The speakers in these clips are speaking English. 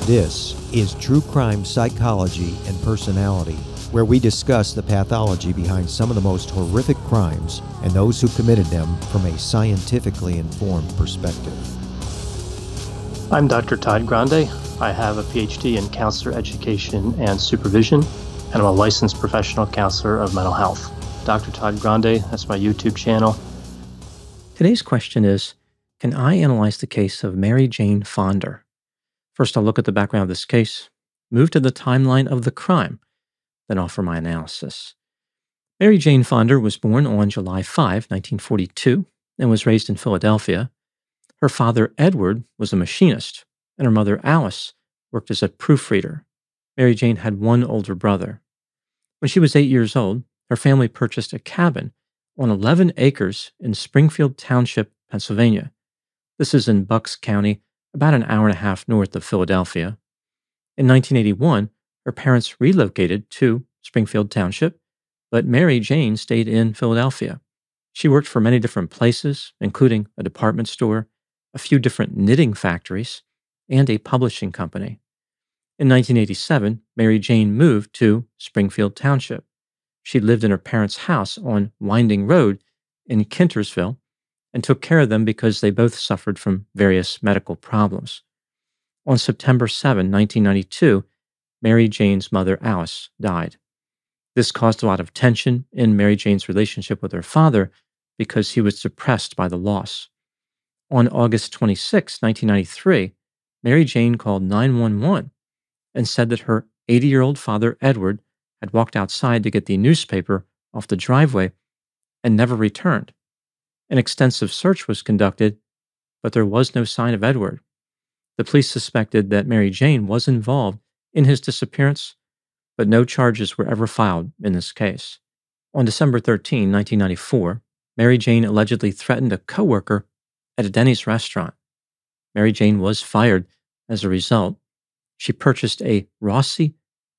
This is True Crime Psychology and Personality, where we discuss the pathology behind some of the most horrific crimes and those who committed them from a scientifically informed perspective. I'm Dr. Todd Grande. I have a PhD in counselor education and supervision, and I'm a licensed professional counselor of mental health. Dr. Todd Grande, that's my YouTube channel. Today's question is, can I analyze the case of Mary Jane Fonda? First, I'll look at the background of this case, move to the timeline of the crime, then offer my analysis. Mary Jane Fonda was born on July 5, 1942, and was raised in Philadelphia. Her father, Edward, was a machinist, and her mother, Alice, worked as a proofreader. Mary Jane had one older brother. When she was 8 years old, her family purchased a cabin on 11 acres in Springfield Township, Pennsylvania. This is in Bucks County, about an hour and a half north of Philadelphia. In 1981, her parents relocated to Springfield Township, but Mary Jane stayed in Philadelphia. She worked for many different places, including a department store, a few different knitting factories, and a publishing company. In 1987, Mary Jane moved to Springfield Township. She lived in her parents' house on Winding Road in Kintersville and took care of them because they both suffered from various medical problems. On September 7, 1992, Mary Jane's mother, Alice, died. This caused a lot of tension in Mary Jane's relationship with her father because he was depressed by the loss. On August 26, 1993, Mary Jane called 911 and said that her 80-year-old father, Edward, had walked outside to get the newspaper off the driveway and never returned. An extensive search was conducted, but there was no sign of Edward. The police suspected that Mary Jane was involved in his disappearance, but no charges were ever filed in this case. On December 13, 1994, Mary Jane allegedly threatened a coworker at a Denny's restaurant. Mary Jane was fired as a result. She purchased a Rossi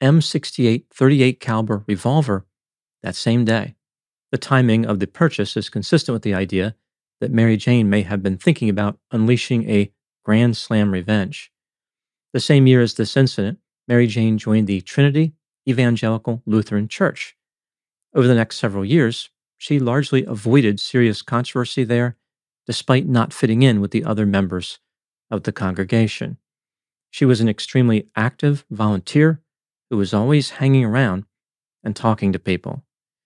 M68 .38 caliber revolver that same day. The timing of the purchase is consistent with the idea that Mary Jane may have been thinking about unleashing a grand slam revenge. The same year as this incident, Mary Jane joined the Trinity Evangelical Lutheran Church. Over the next several years, she largely avoided serious controversy there, despite not fitting in with the other members of the congregation. She was an extremely active volunteer who was always hanging around and talking to people.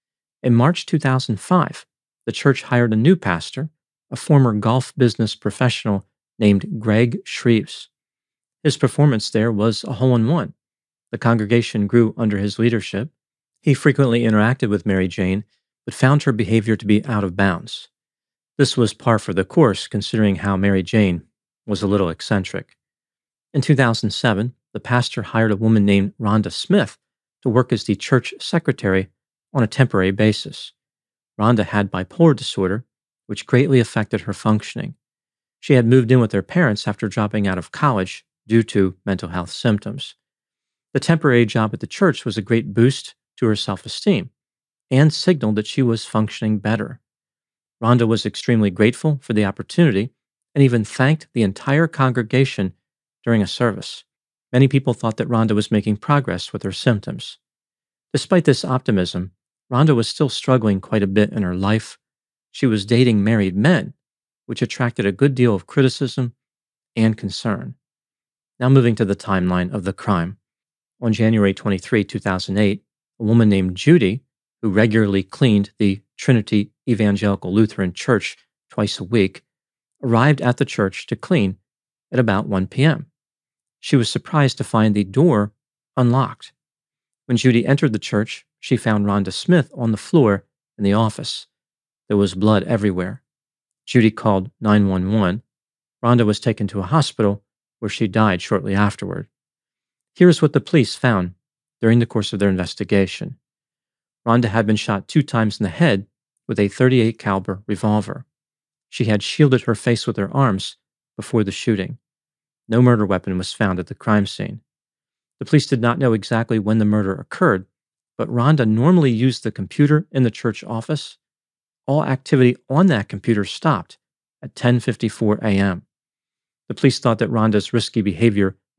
In March 2005, the church hired a new pastor, a former golf business professional named Greg Shreves. His performance there was a hole-in-one. The congregation grew under his leadership. He frequently interacted with Mary Jane, but found her behavior to be out of bounds. This was par for the course, considering how Mary Jane was a little eccentric. In 2007, the pastor hired a woman named Rhonda Smith to work as the church secretary on a temporary basis. Rhonda had bipolar disorder, which greatly affected her functioning. She had moved in with her parents after dropping out of college due to mental health symptoms. The temporary job at the church was a great boost to her self-esteem and signaled that she was functioning better. Rhonda was extremely grateful for the opportunity and even thanked the entire congregation during a service. Many people thought that Rhonda was making progress with her symptoms. Despite this optimism, Rhonda was still struggling quite a bit in her life. She was dating married men, which attracted a good deal of criticism and concern. Now moving to the timeline of the crime. On January 23, 2008, a woman named Judy, who regularly cleaned the Trinity Evangelical Lutheran Church twice a week, arrived at the church to clean at about 1 p.m. She was surprised to find the door unlocked. When Judy entered the church, she found Rhonda Smith on the floor in the office. There was blood everywhere. Judy called 911. Rhonda was taken to a hospital where she died shortly afterward. Here's what the police found during the course of their investigation. Rhonda had been shot 2 times in the head with a .38 caliber revolver. She had shielded her face with her arms before the shooting. No murder weapon was found at the crime scene. The police did not know exactly when the murder occurred, but Rhonda normally used the computer in the church office. All activity on that computer stopped at 10:54 a.m. The police thought that Rhonda's risky behavior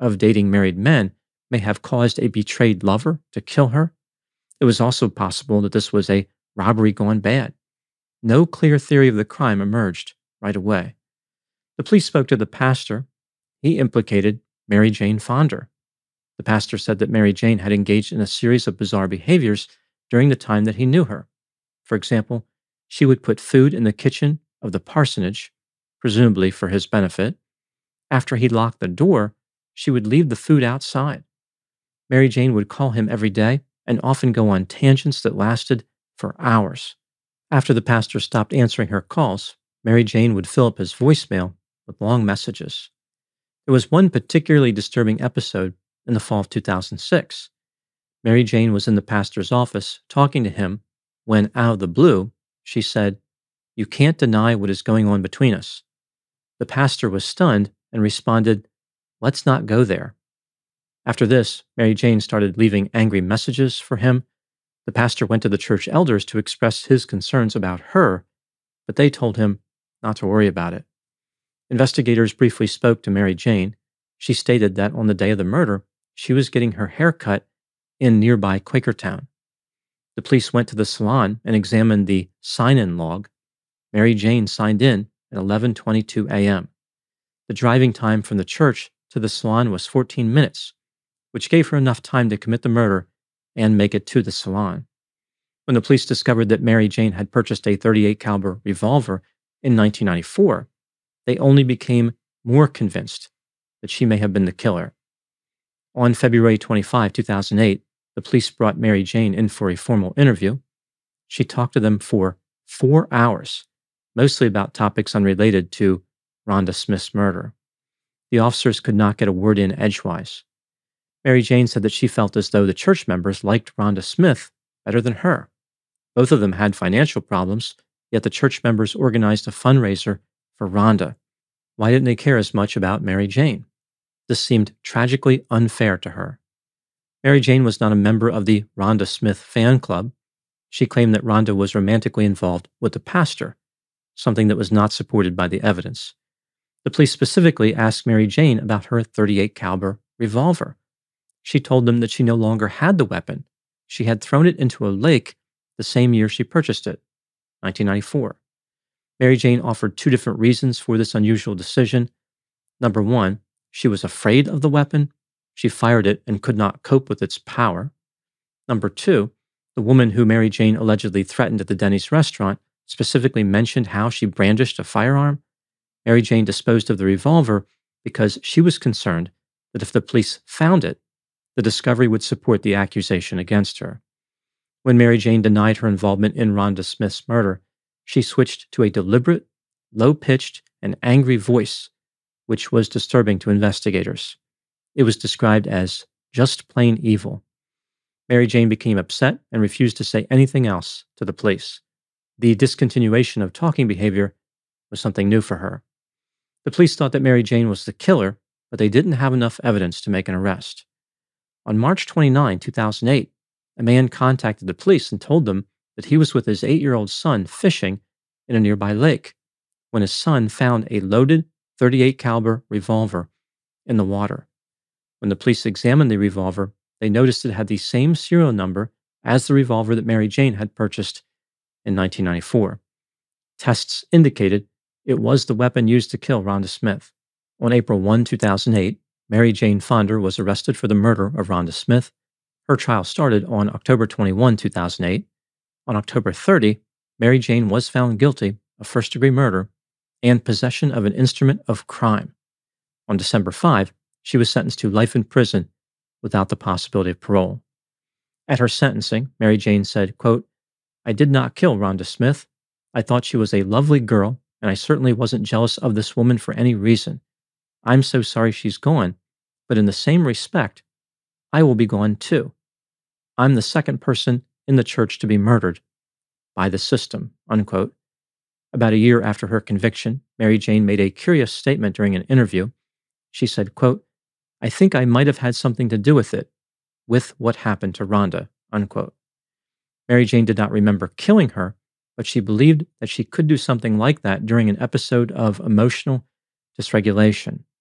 of dating married men may have caused a betrayed lover to kill her. It was also possible that this was a robbery gone bad. No clear theory of the crime emerged right away. The police spoke to the pastor. He implicated Mary Jane Fonder. The pastor said that Mary Jane had engaged in a series of bizarre behaviors during the time that he knew her. For example, she would put food in the kitchen of the parsonage, presumably for his benefit. After he locked the door, she would leave the food outside. Mary Jane would call him every day and often go on tangents that lasted for hours. After the pastor stopped answering her calls, Mary Jane would fill up his voicemail with long messages. There was one particularly disturbing episode in the fall of 2006. Mary Jane was in the pastor's office talking to him when, out of the blue, she said, "You can't deny what is going on between us." The pastor was stunned and responded, "Let's not go there." After this, Mary Jane started leaving angry messages for him. The pastor went to the church elders to express his concerns about her, but they told him not to worry about it. Investigators briefly spoke to Mary Jane. She stated that on the day of the murder, she was getting her hair cut in nearby Quakertown. The police went to the salon and examined the sign-in log. Mary Jane signed in at 11:22 a.m. The driving time from the church to the salon was 14 minutes, which gave her enough time to commit the murder and make it to the salon. When the police discovered that Mary Jane had purchased a .38 caliber revolver in 1994, they only became more convinced that she may have been the killer. On February 25, 2008, the police brought Mary Jane in for a formal interview. She talked to them for 4 hours, mostly about topics unrelated to Rhonda Smith's murder. The officers could not get a word in edgewise. Mary Jane said that she felt as though the church members liked Rhonda Smith better than her. Both of them had financial problems, yet the church members organized a fundraiser for Rhonda. Why didn't they care as much about Mary Jane? This seemed tragically unfair to her. Mary Jane was not a member of the Rhonda Smith fan club. She claimed that Rhonda was romantically involved with the pastor, something that was not supported by the evidence. The police specifically asked Mary Jane about her .38 caliber revolver. She told them that she no longer had the weapon. She had thrown it into a lake the same year she purchased it, 1994. Mary Jane offered 2 different reasons for this unusual decision. Number 1, she was afraid of the weapon. She fired it and could not cope with its power. Number 2, the woman who Mary Jane allegedly threatened at the Denny's restaurant specifically mentioned how she brandished a firearm. Mary Jane disposed of the revolver because she was concerned that if the police found it, the discovery would support the accusation against her. When Mary Jane denied her involvement in Rhonda Smith's murder, she switched to a deliberate, low-pitched, and angry voice, which was disturbing to investigators. It was described as just plain evil. Mary Jane became upset and refused to say anything else to the police. The discontinuation of talking behavior was something new for her. The police thought that Mary Jane was the killer, but they didn't have enough evidence to make an arrest. On March 29, 2008, a man contacted the police and told them that he was with his 8-year-old son fishing in a nearby lake when his son found a loaded .38 caliber revolver in the water. When the police examined the revolver, they noticed it had the same serial number as the revolver that Mary Jane had purchased in 1994. Tests indicated it was the weapon used to kill Rhonda Smith. On April 1, 2008, Mary Jane Fonder was arrested for the murder of Rhonda Smith. Her trial started on October 21, 2008. On October 30, Mary Jane was found guilty of first-degree murder and possession of an instrument of crime. On December 5, she was sentenced to life in prison without the possibility of parole. At her sentencing, Mary Jane said, quote, "I did not kill Rhonda Smith. I thought she was a lovely girl, and I certainly wasn't jealous of this woman for any reason. I'm so sorry she's gone, but in the same respect, I will be gone too. I'm the second person in the church to be murdered by the system," unquote. About a year after her conviction, Mary Jane made a curious statement during an interview. She said, quote, "I think I might have had something to do with it, with what happened to Rhonda," unquote. Mary Jane did not remember killing her, but she believed that she could do something like that during an episode of emotional dysregulation.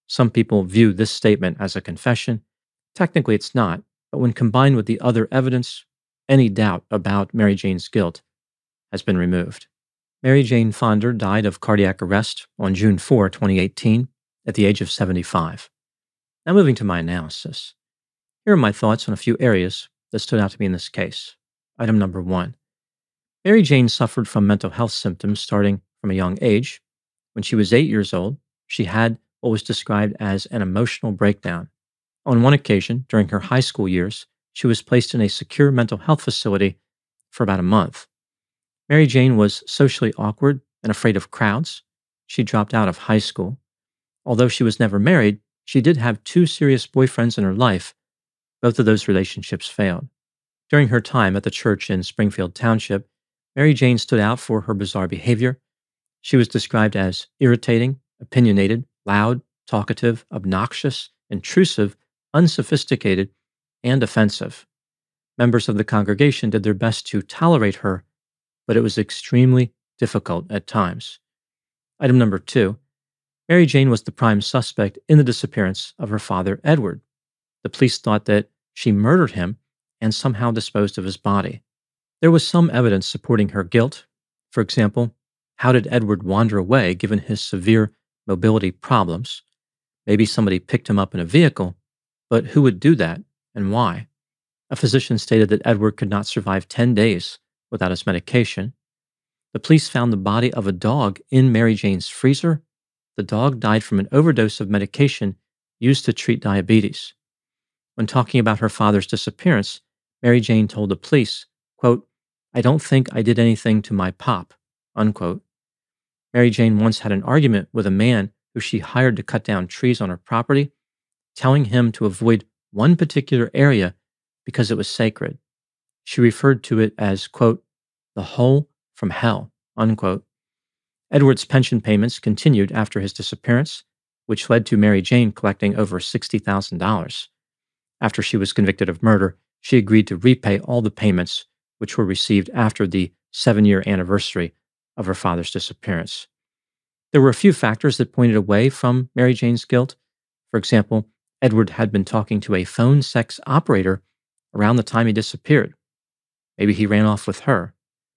Some people view this statement as a confession. Technically, it's not, but when combined with the other evidence, any doubt about Mary Jane's guilt has been removed. Mary Jane Fonder died of cardiac arrest on June 4, 2018, at the age of 75. Now moving to my analysis. Here are my thoughts on a few areas that stood out to me in this case. Item number 1. Mary Jane suffered from mental health symptoms starting from a young age. When she was 8 years old, she had what was described as an emotional breakdown. On one occasion, during her high school years, she was placed in a secure mental health facility for about a month. Mary Jane was socially awkward and afraid of crowds. She dropped out of high school. Although she was never married, she did have 2 serious boyfriends in her life. Both of those relationships failed. During her time at the church in Springfield Township, Mary Jane stood out for her bizarre behavior. She was described as irritating, opinionated, loud, talkative, obnoxious, intrusive, unsophisticated, and offensive. Members of the congregation did their best to tolerate her, but it was extremely difficult at times. Item number 2. Mary Jane was the prime suspect in the disappearance of her father, Edward. The police thought that she murdered him and somehow disposed of his body. There was some evidence supporting her guilt. For example, how did Edward wander away given his severe mobility problems? Maybe somebody picked him up in a vehicle, but who would do that and why? A physician stated that Edward could not survive 10 days without his medication. The police found the body of a dog in Mary Jane's freezer. The dog died from an overdose of medication used to treat diabetes. When talking about her father's disappearance, Mary Jane told the police, quote, "I don't think I did anything to my pop," unquote. Mary Jane once had an argument with a man who she hired to cut down trees on her property, telling him to avoid one particular area because it was sacred. She referred to it as, quote, "the hole from hell," unquote. Edward's pension payments continued after his disappearance, which led to Mary Jane collecting over $60,000. After she was convicted of murder, she agreed to repay all the payments which were received after the 7-year anniversary of her father's disappearance. There were a few factors that pointed away from Mary Jane's guilt. For example, Edward had been talking to a phone sex operator around the time he disappeared. Maybe he ran off with her.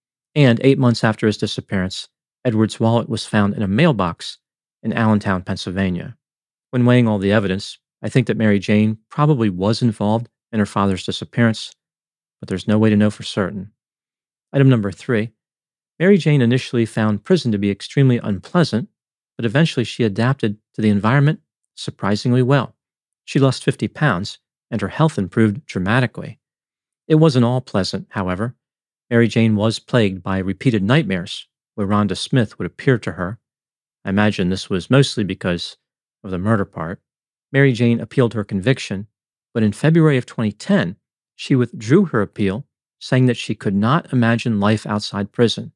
And 8 months after his disappearance, Edward's wallet was found in a mailbox in Allentown, Pennsylvania. When weighing all the evidence, I think that Mary Jane probably was involved in her father's disappearance, but there's no way to know for certain. Item number 3. Mary Jane initially found prison to be extremely unpleasant, but eventually she adapted to the environment surprisingly well. She lost 50 pounds, and her health improved dramatically. It wasn't all pleasant, however. Mary Jane was plagued by repeated nightmares where Rhonda Smith would appear to her. I imagine this was mostly because of the murder part. Mary Jane appealed her conviction, but in February of 2010, she withdrew her appeal, saying that she could not imagine life outside prison.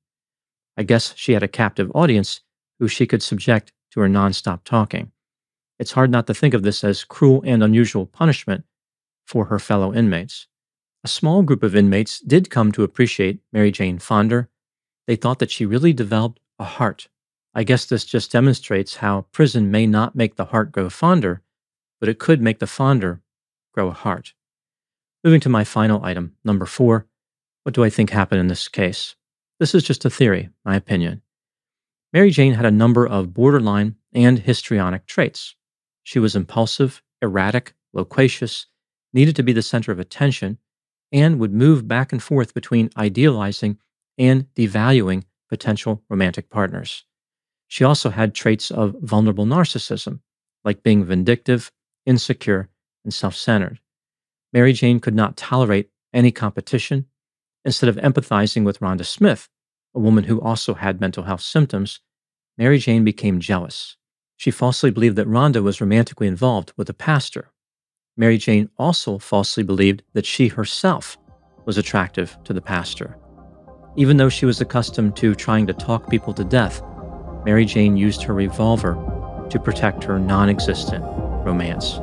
I guess she had a captive audience who she could subject to her nonstop talking. It's hard not to think of this as cruel and unusual punishment for her fellow inmates. A small group of inmates did come to appreciate Mary Jane Fonder. They thought that she really developed a heart. I guess this just demonstrates how prison may not make the heart grow fonder, but it could make the fonder grow a heart. Moving to my final item, number 4, what do I think happened in this case? This is just a theory, my opinion. Mary Jane had a number of borderline and histrionic traits. She was impulsive, erratic, loquacious, needed to be the center of attention, and would move back and forth between idealizing and devaluing potential romantic partners. She also had traits of vulnerable narcissism, like being vindictive, insecure, and self-centered. Mary Jane could not tolerate any competition. Instead of empathizing with Rhonda Smith, a woman who also had mental health symptoms, Mary Jane became jealous. She falsely believed that Rhonda was romantically involved with a pastor. Mary Jane also falsely believed that she herself was attractive to the pastor. Even though she was accustomed to trying to talk people to death, Mary Jane used her revolver to protect her non-existent romance.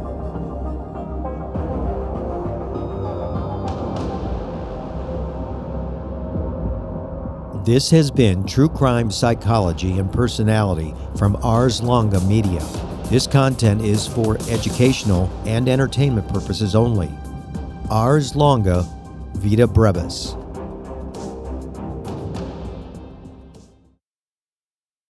This has been True Crime Psychology and Personality from Ars Longa Media. This content is for educational and entertainment purposes only. Ars longa, vita brevis.